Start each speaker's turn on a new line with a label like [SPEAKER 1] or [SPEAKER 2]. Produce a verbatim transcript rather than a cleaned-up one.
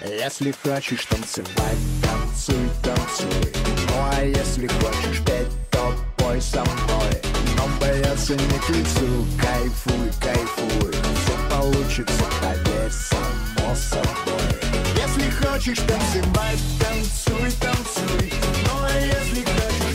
[SPEAKER 1] Если хочешь танцевать, танцуй, танцуй. Ну а если хочешь петь, то пой со мной. Но бояться не к лицу, кайфуй, кайфуй. Все получится, поверь, само собой. Если хочешь танцевать, танцуй, танцуй. Ну а если хочешь